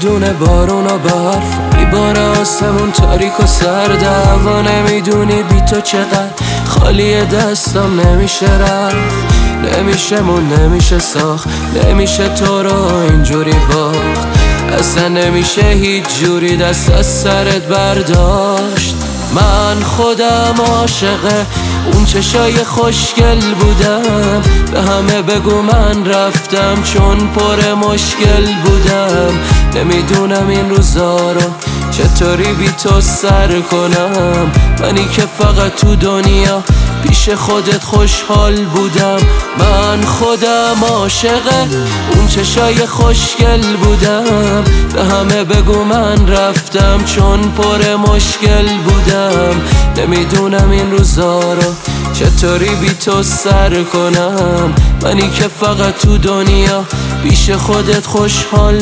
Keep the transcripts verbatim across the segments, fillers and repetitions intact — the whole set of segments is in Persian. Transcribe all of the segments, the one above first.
نمیدونه بارون و برف میباره آسمون تاریک و سرد. هوا نمیدونی بی تو چقدر خالی دستم نمیشه رفت، نمیشه مون نمیشه ساخت، نمیشه تو رو اینجوری باخت. اصلا نمیشه هیچ جوری دست از سرت برداشت. من خودم عاشق اون چشای خوشگل بودم، به همه بگو من رفتم چون پر مشکل بودم. نمیدونم این روزا رو چطوری بی تو سر کنم، منی که فقط تو دنیا پیش خودت خوشحال بودم. من خودم عاشق اون چشای خوشگل بودم، به همه بگو من رفتم چون پر مشکل بودم. نمیدونم این روزا رو چطوری بی تو سر کنم، منی که فقط تو دنیا پیش خودت خوشحال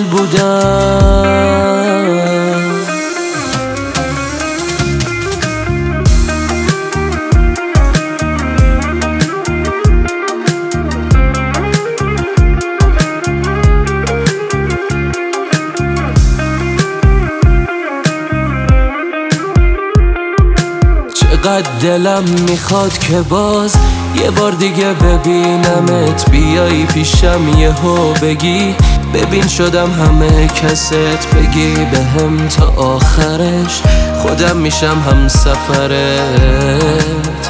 بودم. چقدر دلم میخواد که باز یه بار دیگه ببینمت، بیایی پیشم یهو بگی ببین شدم همه کست، بگی بهم تا آخرش خودم میشم هم سفرت.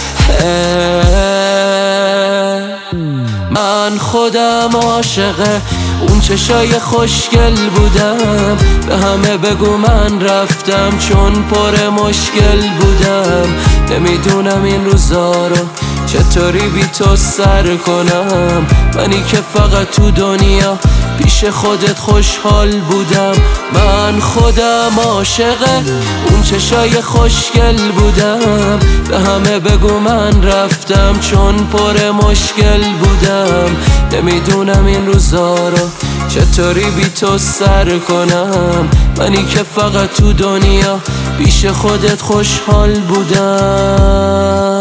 من خودم عاشق اون چشای خوشگل بودم، به همه بگو من رفتم چون پر مشکل بودم. نمیدونم این روزا رو چطوری بی تو سر کنم، منی که فقط تو دنیا پیش خودت خوشحال بودم. من خودم عاشق اون چشای خوشگل بودم، به همه بگو من رفتم چون پر مشکل بودم. نمیدونم این روزا رو چطوری بی تو سر کنم، منی که فقط تو دنیا پیش خودت خوشحال بودم.